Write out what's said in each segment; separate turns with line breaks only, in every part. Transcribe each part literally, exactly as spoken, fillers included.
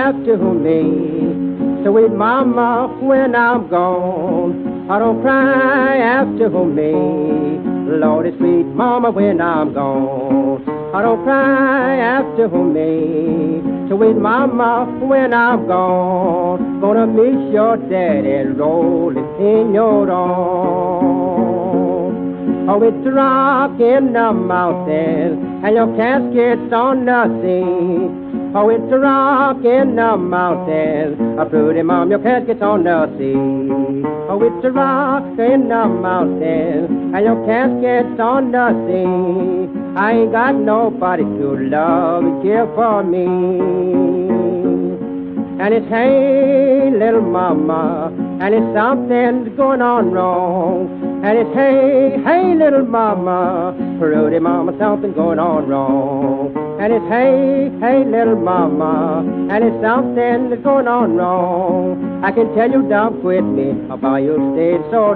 after me. Sweet mama, when I'm gone, I don't cry after me. Lordy, sweet mama, when I'm gone, I don't cry after me. Sweet mama, when I'm gone, gonna miss your daddy rolling in your arms. Oh, it's a rock in the mountain, and your casket's on the sea. Oh, it's a rock in the mountain, a pretty mom, your casket's on the sea. Oh, it's a rock in the mountain, and your casket's on the sea. I ain't got nobody to love and care for me. And it's hey, little mama, and it's something's going on wrong. And it's hey, hey, little mama, pretty mama, something going on wrong. And it's hey, hey, little mama, and it's something that's going on wrong. I can tell you don't quit me about you stayed so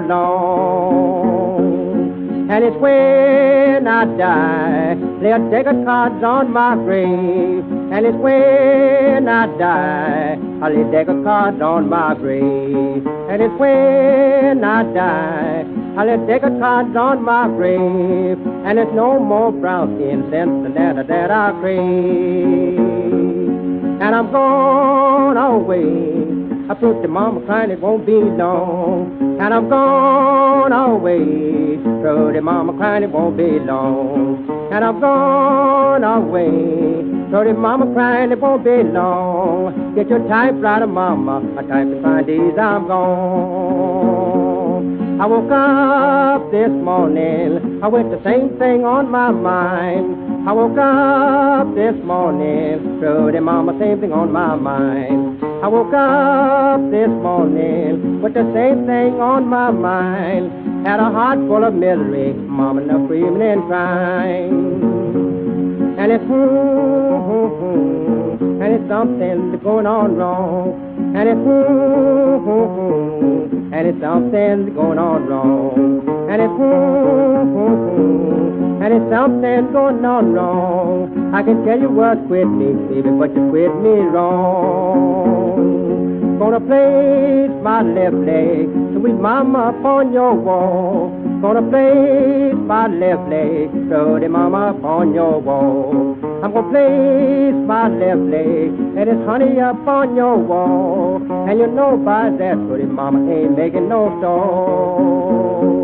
long. And it's when I die, they'll take a cards on my grave. And it's when I die, I'll take a card on my grave. And it's when I die, I'll take a card on my grave. And it's no more brown skin sense than that that I crave. And I'm gone away. I put the mama crying, it won't be long. And I'm gone away. So the mama crying, it won't be long. And I'm gone away. So the mama crying, it won't be long. Get your typewriter, mama. I type to find these, I'm gone. I woke up this morning, I went the same thing on my mind. I woke up this morning, so the mama, same thing on my mind. I woke up this morning with the same thing on my mind. Had a heart full of misery, mama, no screaming and crying. And it's hmm, hmm, hmm, and it's something that's going on wrong. And it's hmm, hmm, hmm, and it's something that's going on wrong. And it's hmm, hmm, hmm, and it's something going on wrong. I can tell you what quit me, baby, but you quit me wrong. Gonna place my left leg, sweet mama, upon your wall. Gonna place my left leg, so the mama upon your wall. I'm gonna place my left leg, and it's honey upon your wall. And you know by that, pretty mama ain't making no store.